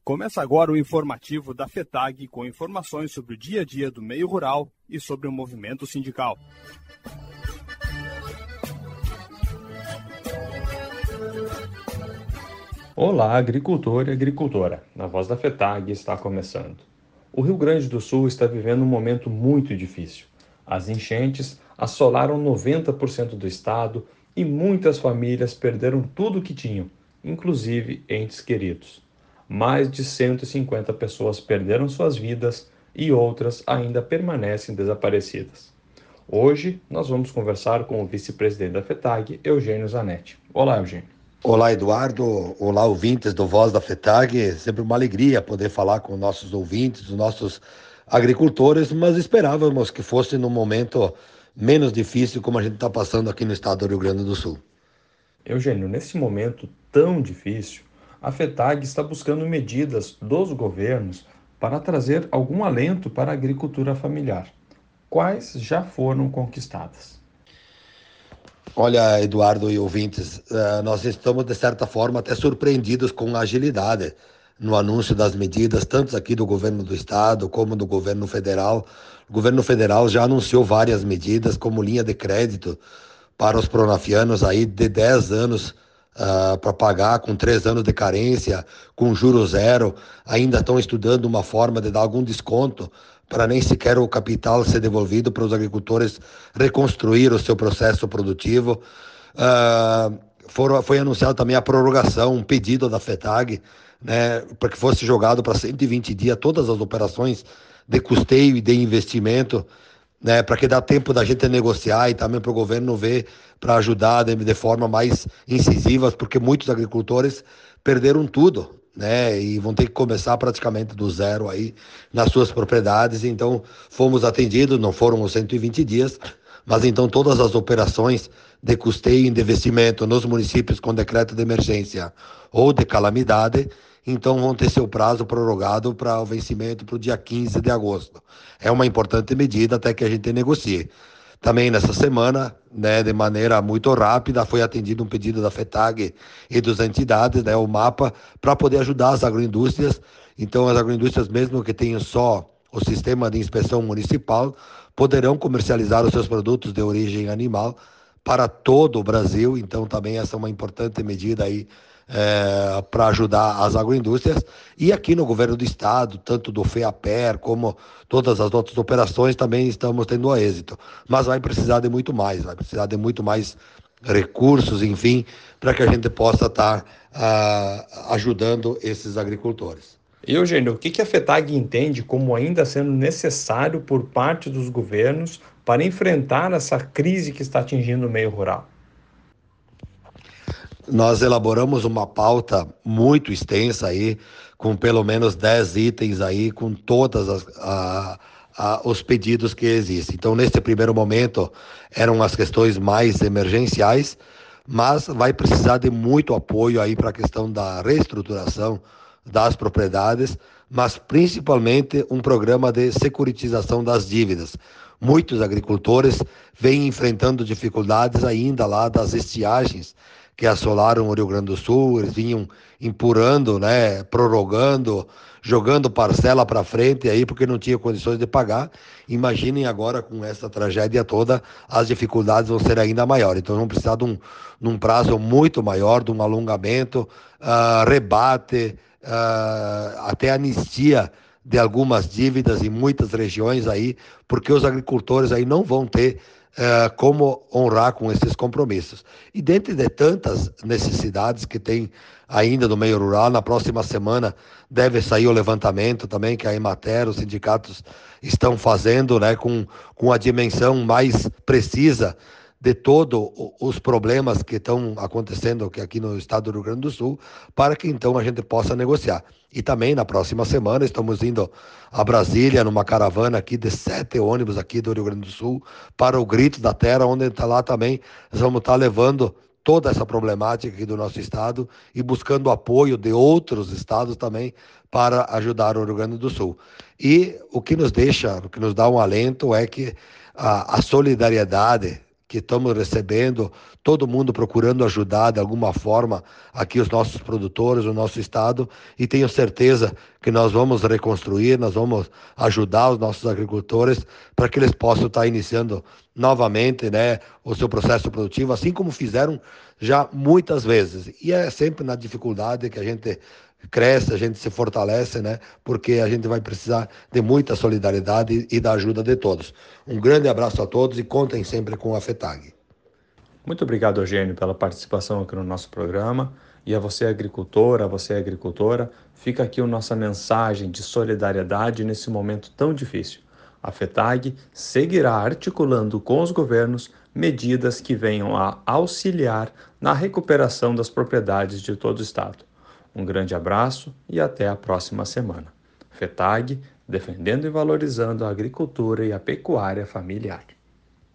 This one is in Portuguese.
Começa agora o informativo da FETAG com informações sobre o dia a dia do meio rural e sobre o movimento sindical. Olá, agricultor e agricultora. Na Voz da FETAG está começando. O Rio Grande do Sul está vivendo um momento muito difícil. As enchentes assolaram 90% do estado e muitas famílias perderam tudo o que tinham, inclusive entes queridos. Mais de 150 pessoas perderam suas vidas e outras ainda permanecem desaparecidas. Hoje nós vamos conversar com o vice-presidente da FETAG, Eugênio Zanetti. Olá, Eugênio. Olá, Eduardo. Olá, ouvintes do Voz da FETAG. Sempre uma alegria poder falar com nossos ouvintes, os nossos agricultores, mas esperávamos que fosse num momento menos difícil como a gente está passando aqui no estado do Rio Grande do Sul. Eugênio, nesse momento tão difícil, a FETAG está buscando medidas dos governos para trazer algum alento para a agricultura familiar. Quais já foram conquistadas? Olha, Eduardo e ouvintes, nós estamos, de certa forma, até surpreendidos com a agilidade no anúncio das medidas, tanto aqui do governo do estado como do governo federal. O governo federal já anunciou várias medidas, como linha de crédito para os pronafianos aí de 10 anos para pagar, com 3 anos de carência, com juros zero. Ainda estão estudando uma forma de dar algum desconto para nem sequer o capital ser devolvido para os agricultores reconstruir o seu processo produtivo. Foi anunciado também a prorrogação, um pedido da FETAG, né, para que fosse jogado para 120 dias todas as operações de custeio e de investimento, né, para que dá tempo da gente negociar e também para o governo ver, para ajudar de forma mais incisiva, porque muitos agricultores perderam tudo, né, e vão ter que começar praticamente do zero aí nas suas propriedades. Então fomos atendidos, não foram os 120 dias, mas então todas as operações de custeio e de investimento nos municípios com decreto de emergência ou de calamidade, então vão ter seu prazo prorrogado para o vencimento para o dia 15 de agosto. É uma importante medida até que a gente negocie. Também nessa semana, né, de maneira muito rápida, foi atendido um pedido da FETAG e das entidades, né, o MAPA, para poder ajudar as agroindústrias. Então as agroindústrias, mesmo que tenham só o sistema de inspeção municipal, poderão comercializar os seus produtos de origem animal para todo o Brasil. Então também essa é uma importante medida aí para ajudar as agroindústrias. E aqui no governo do estado, tanto do FEAPER como todas as outras operações, também estamos tendo êxito. Mas vai precisar de muito mais recursos, enfim, para que a gente possa estar ajudando esses agricultores. E, Eugênio, o que a FETAG entende como ainda sendo necessário por parte dos governos para enfrentar essa crise que está atingindo o meio rural? Nós elaboramos uma pauta muito extensa aí, com pelo menos 10 itens aí, com todas os pedidos que existem. Então, nesse primeiro momento, eram as questões mais emergenciais, mas vai precisar de muito apoio aí para a questão da reestruturação das propriedades, mas principalmente um programa de securitização das dívidas. Muitos agricultores vêm enfrentando dificuldades ainda lá das estiagens que assolaram o Rio Grande do Sul. Eles vinham empurrando, né, prorrogando, jogando parcela para frente aí porque não tinha condições de pagar. Imaginem agora com essa tragédia toda, as dificuldades vão ser ainda maiores. Então vão precisar de um prazo muito maior, de um alongamento, rebate, até anistia de algumas dívidas em muitas regiões aí, porque os agricultores aí não vão ter como honrar com esses compromissos. E dentre de tantas necessidades que tem ainda no meio rural, na próxima semana deve sair o levantamento também que a Emater, os sindicatos estão fazendo, né, com a dimensão mais precisa de todos os problemas que estão acontecendo aqui no estado do Rio Grande do Sul, para que então a gente possa negociar. E também na próxima semana estamos indo a Brasília numa caravana aqui de 7 ônibus aqui do Rio Grande do Sul para o Grito da Terra, onde está lá também, nós vamos estar levando toda essa problemática aqui do nosso estado e buscando apoio de outros estados também para ajudar o Rio Grande do Sul. E o que nos dá um alento é que a solidariedade que estamos recebendo, todo mundo procurando ajudar de alguma forma aqui os nossos produtores, o nosso estado, e tenho certeza que nós vamos reconstruir, nós vamos ajudar os nossos agricultores para que eles possam estar iniciando novamente, né, o seu processo produtivo, assim como fizeram já muitas vezes. E é sempre na dificuldade que a gente cresce, a gente se fortalece, né? Porque a gente vai precisar de muita solidariedade e da ajuda de todos. Um grande abraço a todos e contem sempre com a FETAG. Muito obrigado, Eugênio, pela participação aqui no nosso programa. E a você, agricultora, fica aqui a nossa mensagem de solidariedade nesse momento tão difícil. A FETAG seguirá articulando com os governos medidas que venham a auxiliar na recuperação das propriedades de todo o estado. Um grande abraço e até a próxima semana. FETAG, defendendo e valorizando a agricultura e a pecuária familiar.